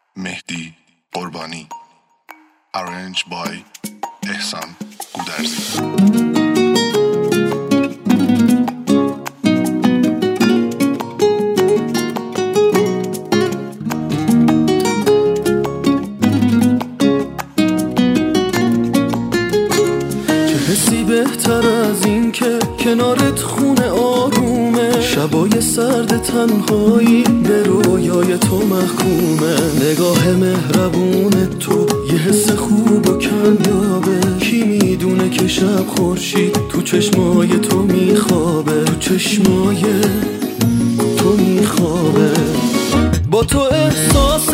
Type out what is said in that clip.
مهدی قربانی. Arranged by احسان گودرزی. بهتر از این که کنارت خونه آرومه، شبای سرد تنهایی به رویای تو محکومه. نگاه مهربون تو یه حس خوب و کمیابه، کی میدونه که شب خورشید تو چشمای تو میخوابه، تو چشمای تو میخوابه. با تو احساس